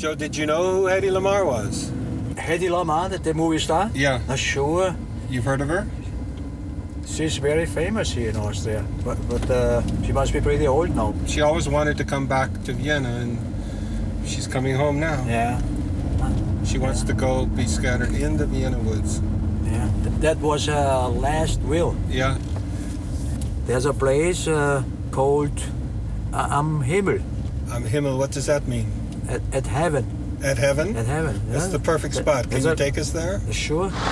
Joe, did you know who Hedy Lamarr was? Hedy Lamarr, the movie star? Yeah. Sure. You've heard of her? She's very famous here in Austria, but she must be pretty old now. She always wanted to come back to Vienna, and she's coming home now. Yeah. She wants to go be scattered in the Vienna woods. Yeah. That was her last will. Yeah. There's a place called Am Himmel. Am Himmel, what does that mean? At heaven. At heaven? At heaven. That's yeah. the perfect spot. Can you take us there? Sure.